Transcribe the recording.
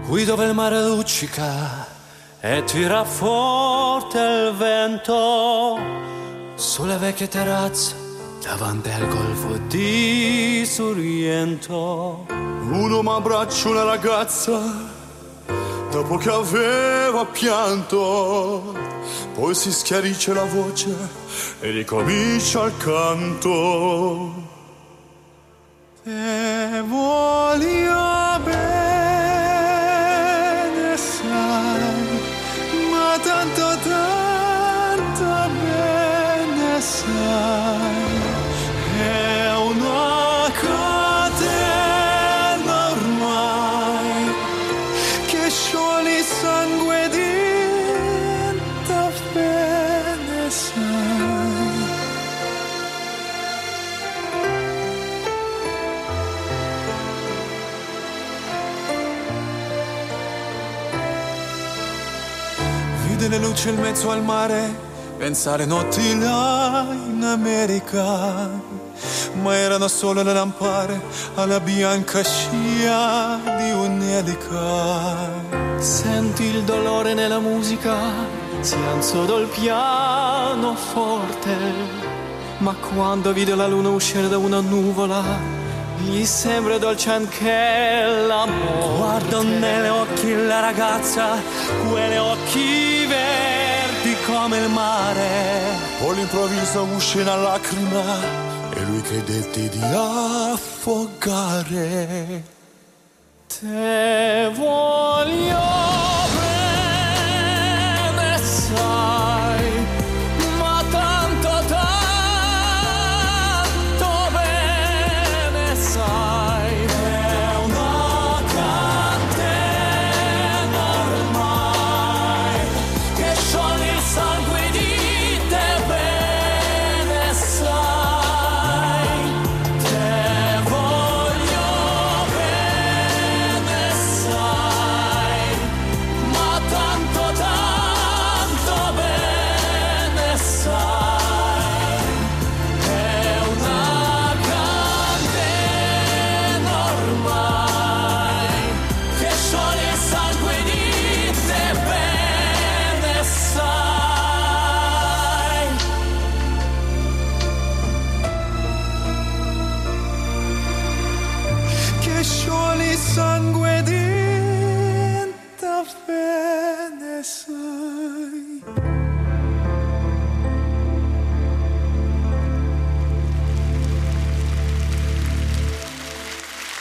qui dove il mare luccica e tira forte il vento, sulle vecchie terrazze davanti al golfo di Sorrento. Uno mi abbraccia una ragazza dopo che aveva pianto, poi si schiarisce la voce e ricomincia il canto. Te voglio bene, sai, ma tanto tanto bene, sai, è una catena ormai che scioglie il sangue diventa bene, sai. Vide le luci in mezzo al mare, pensare notti là in America, ma erano solo le lampare alla bianca scia di un'elica. Senti il dolore nella musica, si alzò dal pianoforte, ma quando vide la luna uscire da una nuvola, gli sembra dolce anche l'amore. Guardo negli occhi la ragazza, quelle occhi verdi come il mare. Poi all'improvviso uscì una lacrima e lui credette di affogare. Te voglio bene, sai, ma tanto tanto bene, sai, è una catena ormai che scioglie il sangue di te, bene, sai, te voglio bene, sai, ma tanto tanto bene, sai, è una catena ormai che scioglie il sangue di te, bene, sai. Che scioglie il sangue diventa bene, sai.